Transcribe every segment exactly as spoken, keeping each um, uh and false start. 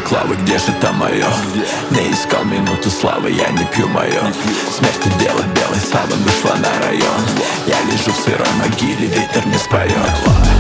балаклавы, где же там мое? Не искал минуту славы, я не пью мое. Смерть дело белой саван вышла на район. Я лежу в сырой могиле, ветер не споет.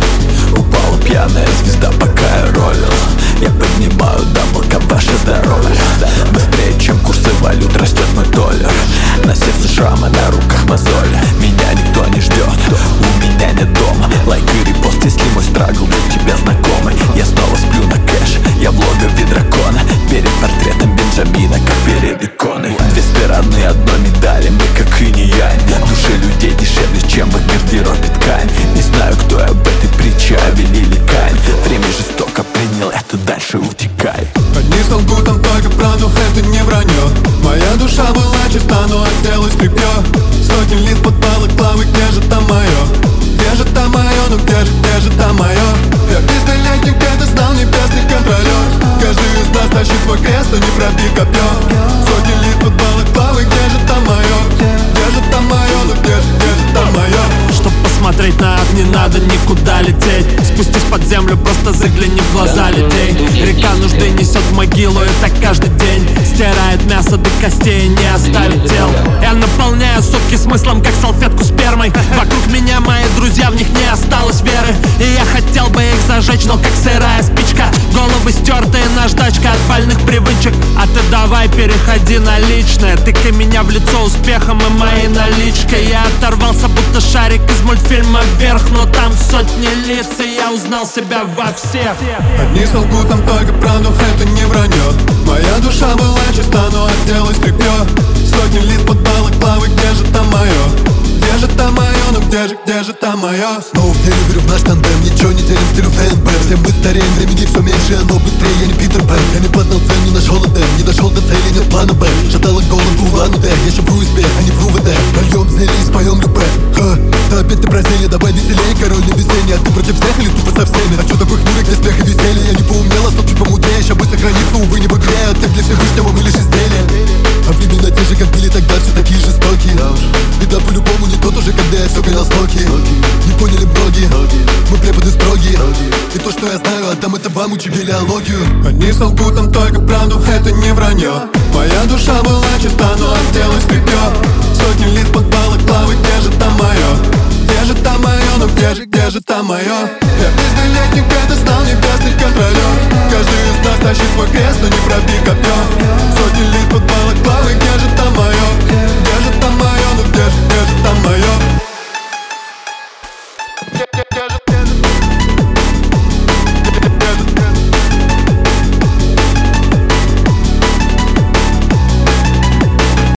Упала пьяная звезда, пока я ролил. Я поднимаю дабл, как ваше здоровье. Быстрее, чем курсы валют, растет мой доллар. На сердце шрамы, на руках мозоли. Меня никто не ждет, у меня нет дома. Лайк и репост, если мой страгл был тебе знакомый. Я снова сплю на кэш, я в логове дракона. Перед портретом Бенджамина, как перед иконой. Две стороны одной медали, мы как инь и янь. Души людей дешевле, чем в их гардеробе ткань. Не знаю, кто я в этой притче, Авель или Каин. Время жестоко принял, это дальше утекает. Одни солгут там только правду, это не вранье. Моя душа была чиста, но оделась тряпье. Сотни лиц под балаклавы, где же там мое? Где же там мое, ну где же, где же там мое? Я пистолетник, это знал небесный контролер. Каждый из нас тащит свой крест, но не пробей копье. Сотни лиц под балаклавы, где же там мое? Где же там мое, ну где же, где же там мое? Чтоб посмотреть на ад, не надо никуда лететь. Спустись под землю, просто загляни в глаза людей. Река нужды несет в могилу, и так каждый день. Стирает мясо до костей, не оставит тел. Я наполняю сутки смыслом, как салфетку спермой. Вокруг меня мои друзья, в них не осталось веры. И я хотел бы их зажечь, но как сырая спичка. Головы стертые, наждачка от больных привычек. А ты давай переходи на личное. Тыкай меня в лицо успехом и моей наличкой. Я оторвался, будто шарик из мультфильма вверх. Но там сотни лиц, и я узнал себя во всех. Одни солгут там только правду, это не вранье. Моя душа была чиста, но оделась тряпье. Сотни лиц под балаклавы, где же там мое? Где же там мое, ну где же, где же там мое? Снова в деле верю в наш тандем, ничего не делим стилю в ТНБ. Все мы стареем, времени все меньше, но быстрее, я не Питер Пен. Я не познал цель, не нашел Эдем, не дошел до цели, нет плана Б. Шатала голову в лану Д, я еще в УСБ, а не в УВД. Польем зелье и споем любэ. Ха, да опять ты Бразилия, давай веселее, король не весенний. А ты против всех или тупо со всеми? А что такой хмурый, где смех и веселье? Я не поумнела, стоп, чуть помудрее, ща бы сохраниться, увы, не в игре. А ты для Всевышнего мы лишь изделия. А времена те же, как были тогда, все такие жестокие. Беда по-любому не тот уже, когда я все гонял с Nokia. Не поняли многие, мы преподы строгие. И то, что я знаю, отдам это вам, учи биологию. Одни солгут там только правду, это не вранье. Моя душа была чиста, но оделась тряпье. Сотни лиц под балаклавы, где же там мое? Где же там мое, ну где же, где же там мое? Я пистолетник, это знал небесный контролер. Каждый из нас тащит свой крест, но не пробей копье. Сотни